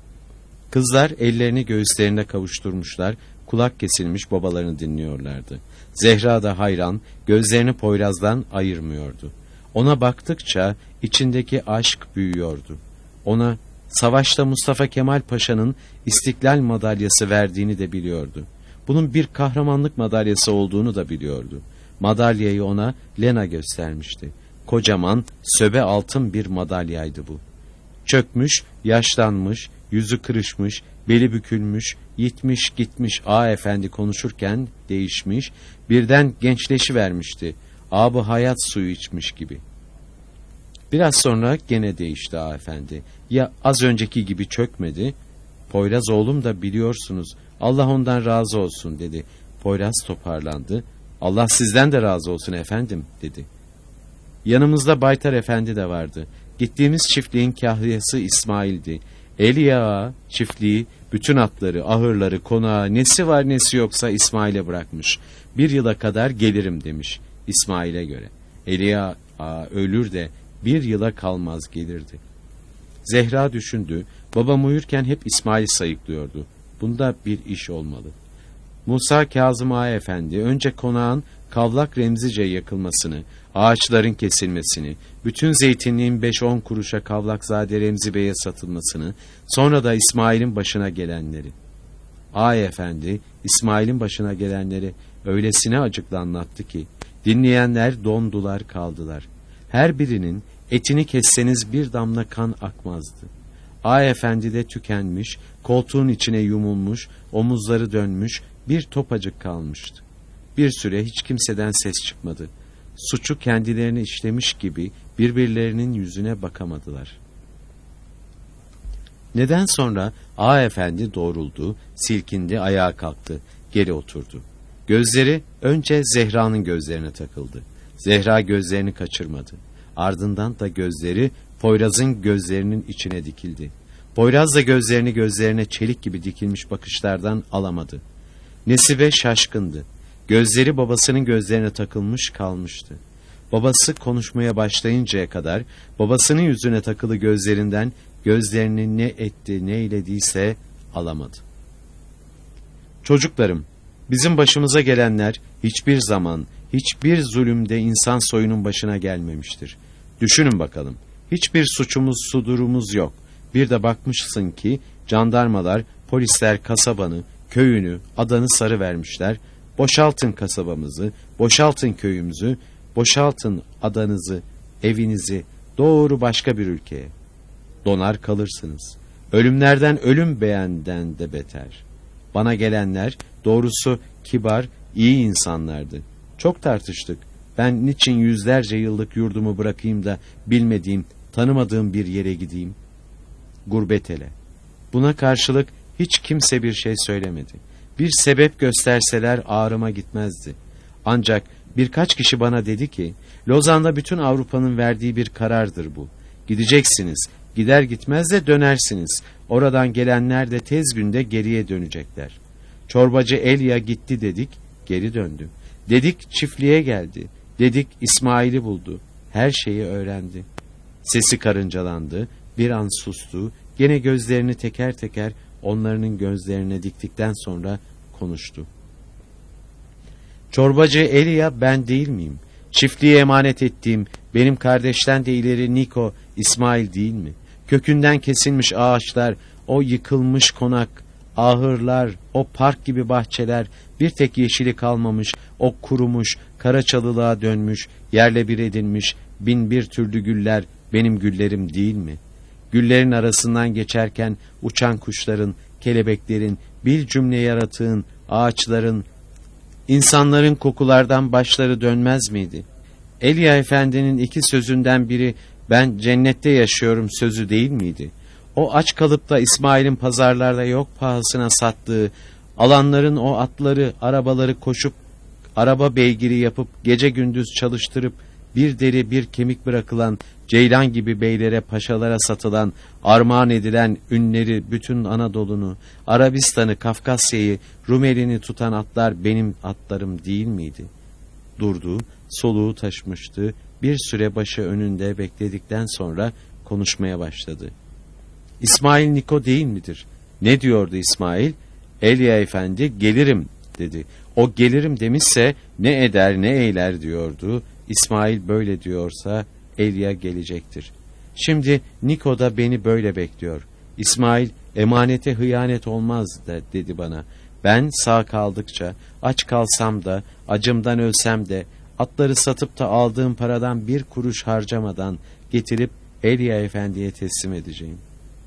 Kızlar ellerini göğüslerine kavuşturmuşlar, kulak kesilmiş babalarını dinliyorlardı. Zehra da hayran, gözlerini Poyraz'dan ayırmıyordu. Ona baktıkça içindeki aşk büyüyordu. Ona savaşta Mustafa Kemal Paşa'nın İstiklal madalyası verdiğini de biliyordu. Bunun bir kahramanlık madalyası olduğunu da biliyordu. Madalyayı ona Lena göstermişti. Kocaman, söbe altın bir madalyaydı bu. Çökmüş, yaşlanmış, yüzü kırışmış, beli bükülmüş, yitmiş gitmiş Ağa efendi konuşurken değişmiş, birden gençleşivermişti. Ağabey hayat suyu içmiş gibi. Biraz sonra gene değişti Ağa efendi. Ya az önceki gibi çökmedi? Poyraz oğlum da biliyorsunuz, Allah ondan razı olsun dedi. Poyraz toparlandı. Allah sizden de razı olsun efendim dedi. Yanımızda Baytar efendi de vardı. Gittiğimiz çiftliğin kahyası İsmail'di. Eliya Ağa çiftliği, bütün atları, ahırları, konağı, nesi var nesi yoksa İsmail'e bırakmış. Bir yıla kadar gelirim demiş İsmail'e göre. Eliya Ağa ölür de bir yıla kalmaz gelirdi. Zehra düşündü. Babam uyurken hep İsmail'i sayıklıyordu. Bunda bir iş olmalı. Musa Kazım Ağa efendi önce konağın Kavlak Remzice yakılmasını, ağaçların kesilmesini, bütün zeytinliğin beş on kuruşa Kavlakzade Remzi Bey'e satılmasını, sonra da İsmail'in başına gelenleri. Ağa efendi İsmail'in başına gelenleri öylesine acıklı anlattı ki dinleyenler dondular kaldılar. Her birinin etini kesseniz bir damla kan akmazdı. Ağa efendi de tükenmiş, koltuğun içine yumulmuş, omuzları dönmüş, bir topacık kalmıştı. Bir süre hiç kimseden ses çıkmadı. Suçu kendilerine işlemiş gibi birbirlerinin yüzüne bakamadılar. Neden sonra Ağa efendi doğruldu, silkindi, ayağa kalktı, geri oturdu. Gözleri önce Zehra'nın gözlerine takıldı. Zehra gözlerini kaçırmadı. Ardından da gözleri Poyraz'ın gözlerinin içine dikildi. Poyraz da gözlerini gözlerine çelik gibi dikilmiş bakışlardan alamadı. Nesibe şaşkındı. Gözleri babasının gözlerine takılmış kalmıştı. Babası konuşmaya başlayıncaya kadar babasının yüzüne takılı gözlerinden gözlerini ne etti ne eylediyse alamadı. Çocuklarım, bizim başımıza gelenler hiçbir zaman, hiçbir zulümde insan soyunun başına gelmemiştir. Düşünün bakalım, hiçbir suçumuz, sudurumuz yok. Bir de bakmışsın ki jandarmalar, polisler kasabanı, köyünü, adanı sarıvermişler. Boşaltın kasabamızı, boşaltın köyümüzü, boşaltın adanızı, evinizi, doğru başka bir ülkeye. Donar kalırsınız. Ölümlerden ölüm beğenden de beter. Bana gelenler doğrusu kibar, iyi insanlardı. Çok tartıştık. Ben niçin yüzlerce yıllık yurdumu bırakayım da bilmediğim, tanımadığım bir yere gideyim? Gurbet ele. Buna karşılık hiç kimse bir şey söylemedi. Bir sebep gösterseler ağrıma gitmezdi. Ancak birkaç kişi bana dedi ki, Lozan'da bütün Avrupa'nın verdiği bir karardır bu. Gideceksiniz, gider gitmez de dönersiniz. Oradan gelenler de tez günde geriye dönecekler. Çorbacı Elya gitti dedik, geri döndü. Dedik çiftliğe geldi. Dedik İsmail'i buldu. Her şeyi öğrendi. Sesi karıncalandı, bir an sustu, gene gözlerini teker teker onlarının gözlerine diktikten sonra konuştu. Çorbacı Elia ben değil miyim? Çiftliğe emanet ettiğim benim kardeşten de ileri Niko, İsmail değil mi? Kökünden kesilmiş ağaçlar, o yıkılmış konak, ahırlar, o park gibi bahçeler, bir tek yeşili kalmamış, o kurumuş, kara çalılığa dönmüş, yerle bir edilmiş, bin bir türlü güller benim güllerim değil mi? Güllerin arasından geçerken uçan kuşların, kelebeklerin, bir cümle yaratığın, ağaçların, insanların kokulardan başları dönmez miydi? Elia Efendi'nin iki sözünden biri ben cennette yaşıyorum sözü değil miydi? O aç kalıp da İsmail'in pazarlarda yok pahasına sattığı, alanların o atları, arabaları koşup, araba beygiri yapıp, gece gündüz çalıştırıp, bir deri bir kemik bırakılan, ceylan gibi beylere, paşalara satılan, armağan edilen ünleri, bütün Anadolu'nu, Arabistan'ı, Kafkasya'yı, Rumeli'ni tutan atlar benim atlarım değil miydi? Durdu, soluğu taşmıştı, bir süre başı önünde bekledikten sonra konuşmaya başladı. İsmail Niko değil midir? Ne diyordu İsmail? Elia Efendi gelirim dedi. O gelirim demişse ne eder ne eyler diyordu. İsmail böyle diyorsa Elia gelecektir. Şimdi Niko da beni böyle bekliyor. İsmail emanete hıyanet olmaz da dedi bana. Ben sağ kaldıkça, aç kalsam da, acımdan ölsem de, atları satıp da aldığım paradan bir kuruş harcamadan getirip Elia Efendi'ye teslim edeceğim.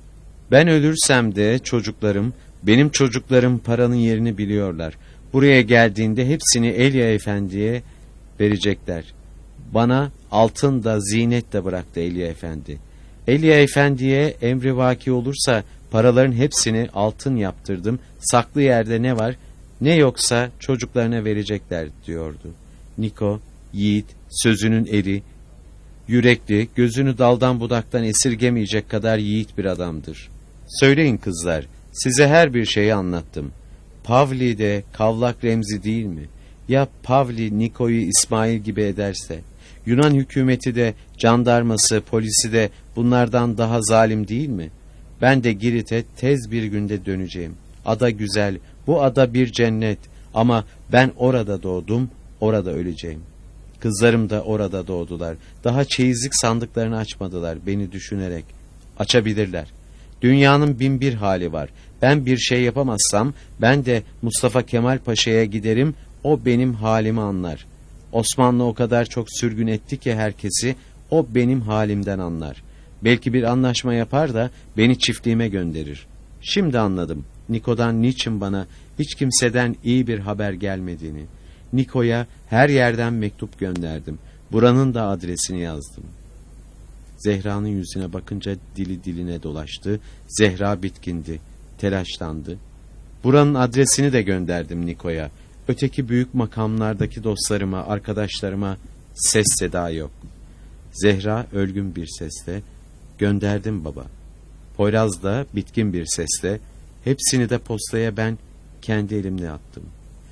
Ben ölürsem de çocuklarım, benim çocuklarım paranın yerini biliyorlar. Buraya geldiğinde hepsini Elia Efendi'ye verecekler. Bana altın da zinet de bıraktı Elia Efendi. Elia Efendi'ye emri vaki olursa paraların hepsini altın yaptırdım. Saklı yerde ne var ne yoksa çocuklarına verecekler diyordu. Niko, yiğit, sözünün eri, yürekli, gözünü daldan budaktan esirgemeyecek kadar yiğit bir adamdır. Söyleyin kızlar, size her bir şeyi anlattım. Pavli de Kavlak Remzi değil mi? Ya Pavli Niko'yu İsmail gibi ederse? Yunan hükümeti de, jandarması, polisi de bunlardan daha zalim değil mi? Ben de Girit'e tez bir günde döneceğim. Ada güzel, bu ada bir cennet ama ben orada doğdum, orada öleceğim. Kızlarım da orada doğdular. Daha çeyizlik sandıklarını açmadılar beni düşünerek. Açabilirler. Dünyanın bin bir hali var. Ben bir şey yapamazsam ben de Mustafa Kemal Paşa'ya giderim, o benim halimi anlar. Osmanlı o kadar çok sürgün etti ki herkesi, o benim halimden anlar. Belki bir anlaşma yapar da beni çiftliğime gönderir. Şimdi anladım Niko'dan niçin bana hiç kimseden iyi bir haber gelmediğini. Niko'ya her yerden mektup gönderdim. Buranın da adresini yazdım. Zehra'nın yüzüne bakınca dili diline dolaştı. Zehra bitkindi, telaşlandı. Buranın adresini de gönderdim Niko'ya. Öteki büyük makamlardaki dostlarıma, arkadaşlarıma ses seda yok. Zehra ölgün bir sesle, gönderdim baba. Poyraz da bitkin bir sesle, hepsini de postaya ben kendi elimle attım.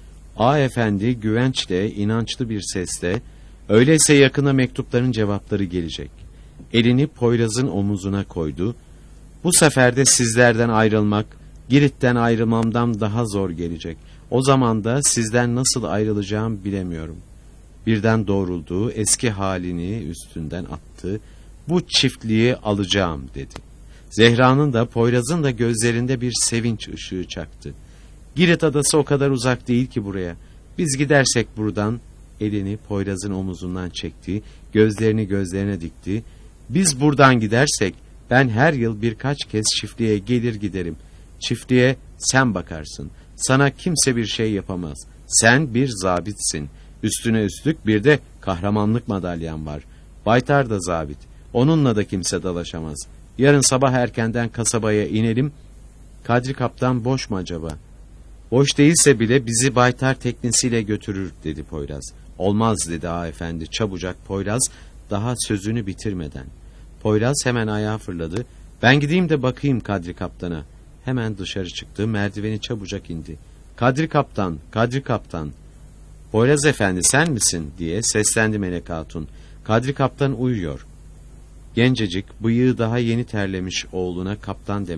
A Efendi güvençle, inançlı bir sesle, öyleyse yakına mektupların cevapları gelecek. Elini Poyraz'ın omuzuna koydu. Bu sefer de sizlerden ayrılmak, Girit'ten ayrılmamdan daha zor gelecek. O zaman da sizden nasıl ayrılacağım bilemiyorum. Birden doğruldu, eski halini üstünden attı. Bu çiftliği alacağım dedi. Zehra'nın da Poyraz'ın da gözlerinde bir sevinç ışığı çaktı. Girit adası o kadar uzak değil ki buraya. Biz gidersek buradan, elini Poyraz'ın omuzundan çekti, gözlerini gözlerine dikti. Biz buradan gidersek ben her yıl birkaç kez çiftliğe gelir giderim. Çiftliğe sen bakarsın. Sana kimse bir şey yapamaz. Sen bir zabitsin. Üstüne üstlük bir de kahramanlık madalyan var. Baytar da zabit. Onunla da kimse dalaşamaz. Yarın sabah erkenden kasabaya inelim. Kadri Kaptan boş mu acaba? Boş değilse bile bizi Baytar teknesiyle götürür dedi Poyraz. Olmaz dedi ağa efendi çabucak Poyraz daha sözünü bitirmeden. Poyraz hemen ayağa fırladı. Ben gideyim de bakayım Kadri Kaptan'a. Hemen dışarı çıktı, merdiveni çabucak indi. Kadri Kaptan, Kadri Kaptan. Poyraz efendi sen misin diye seslendi Melek Hatun. Kadri Kaptan uyuyor. Gencecik, bıyığı daha yeni terlemiş oğluna kaptan demek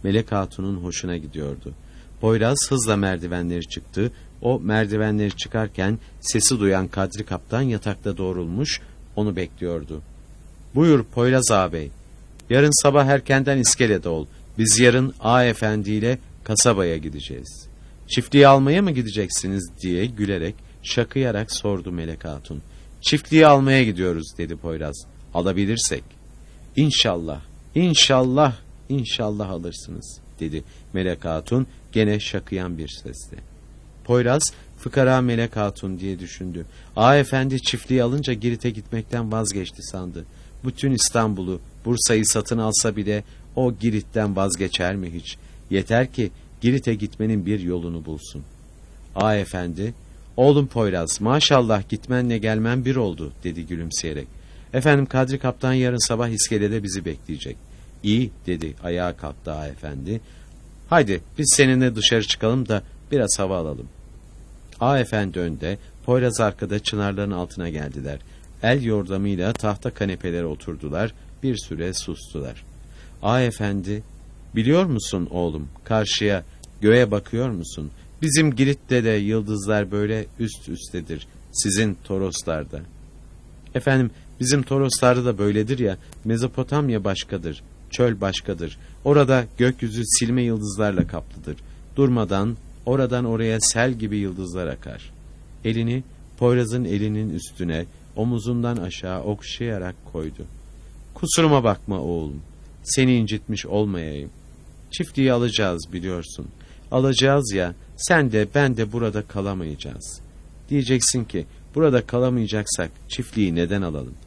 Melek Hatun'un hoşuna gidiyordu. Poyraz hızla merdivenleri çıktı. O merdivenleri çıkarken sesi duyan Kadri Kaptan yatakta doğrulmuş, onu bekliyordu. "Buyur Poyraz ağabey. Yarın sabah erkenden iskelede ol. Biz yarın Ağa Efendi ile kasabaya gideceğiz." "Çiftliği almaya mı gideceksiniz?" diye gülerek, şakıyarak sordu Melek Hatun. "Çiftliği almaya gidiyoruz," dedi Poyraz. "Alabilirsek." "İnşallah, inşallah, inşallah alırsınız," dedi Melek Hatun gene şakıyan bir sesle. Poyraz, fıkara Melek Hatun diye düşündü. Ağa Efendi çiftliği alınca Girit'e gitmekten vazgeçti sandı. Bütün İstanbul'u, Bursa'yı satın alsa bile o Girit'ten vazgeçer mi hiç? Yeter ki Girit'e gitmenin bir yolunu bulsun. Ağa Efendi, "Oğlum Poyraz, maşallah gitmenle gelmen bir oldu," dedi gülümseyerek. "Efendim Kadri Kaptan yarın sabah iskelede bizi bekleyecek." "İyi," dedi, ayağa kalktı Ağa Efendi. "Haydi biz seninle dışarı çıkalım da biraz hava alalım." Ağa Efendi önde, Poyraz arkada çınarların altına geldiler. El yordamıyla tahta kanepelere oturdular, bir süre sustular. Ağa Efendi, "Biliyor musun oğlum, karşıya, göğe bakıyor musun? Bizim Girit'te de yıldızlar böyle üst üstedir, sizin Toroslarda." "Efendim, bizim Toroslarda da böyledir ya, Mezopotamya başkadır, çöl başkadır. Orada gökyüzü silme yıldızlarla kaplıdır. Durmadan oradan oraya sel gibi yıldızlar akar." Elini Poyraz'ın elinin üstüne, omuzundan aşağı okşayarak koydu. "Kusuruma bakma oğlum, seni incitmiş olmayayım. Çiftliği alacağız biliyorsun. Alacağız ya, sen de ben de burada kalamayacağız. Diyeceksin ki, burada kalamayacaksak çiftliği neden alalım?